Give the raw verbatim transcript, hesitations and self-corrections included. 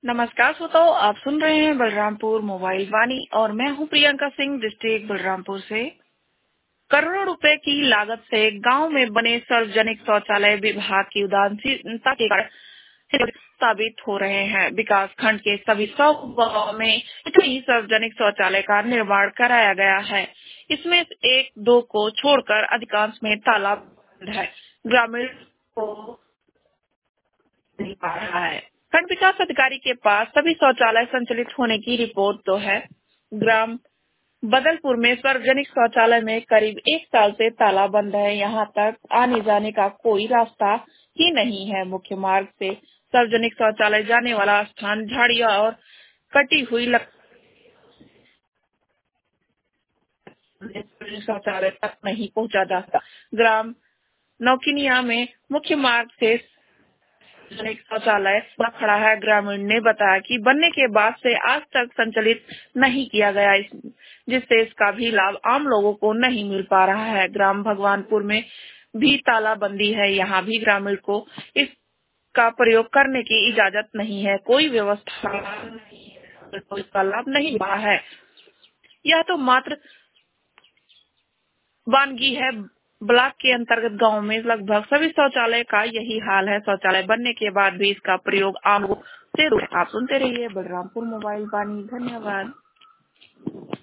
नमस्कार श्रोताओ, आप सुन रहे हैं बलरामपुर मोबाइल वाणी और मैं हूं प्रियंका सिंह, डिस्ट्रिक्ट बलरामपुर से। करोड़ों रुपए की लागत से गांव में बने सार्वजनिक शौचालय विभाग की उदासीनता के कारण साबित हो रहे हैं। विकास खंड के सभी सौ गाँव में इतनी सार्वजनिक शौचालय का निर्माण कराया गया है। इसमें एक दो को छोड़कर अधिकांश में ताला बंद है। ग्रामीण को नहीं पा रहा है। खंड विकास अधिकारी के पास सभी शौचालय संचालित होने की रिपोर्ट तो है। ग्राम बदलपुर में सार्वजनिक शौचालय में करीब एक साल से ताला बंद है। यहाँ तक आने जाने का कोई रास्ता ही नहीं है। मुख्य मार्ग से सार्वजनिक शौचालय जाने वाला स्थान झाड़ियां और कटी हुई लकड़ी शौचालय तक नहीं पहुँचा जा सकता। ग्राम नौकिनिया में मुख्य मार्ग से एक शौचालय बना खड़ा है। ग्रामीण ने बताया कि बनने के बाद से आज तक संचालित नहीं किया गया, इस- जिससे इसका भी लाभ आम लोगों को नहीं मिल पा रहा है। ग्राम भगवानपुर में भी तालाबंदी है। यहाँ भी ग्रामीण को इसका प्रयोग करने की इजाजत नहीं है। कोई व्यवस्था नहीं है, तो इसका लाभ नहीं मिला है। यह तो मात्र वानगी है। ब्लॉक के अंतर्गत गांव में लगभग सभी शौचालय का यही हाल है। शौचालय बनने के बाद भी इसका प्रयोग आम लोगों से। आप सुनते रहिए बलरामपुर मोबाइल वाणी। धन्यवाद।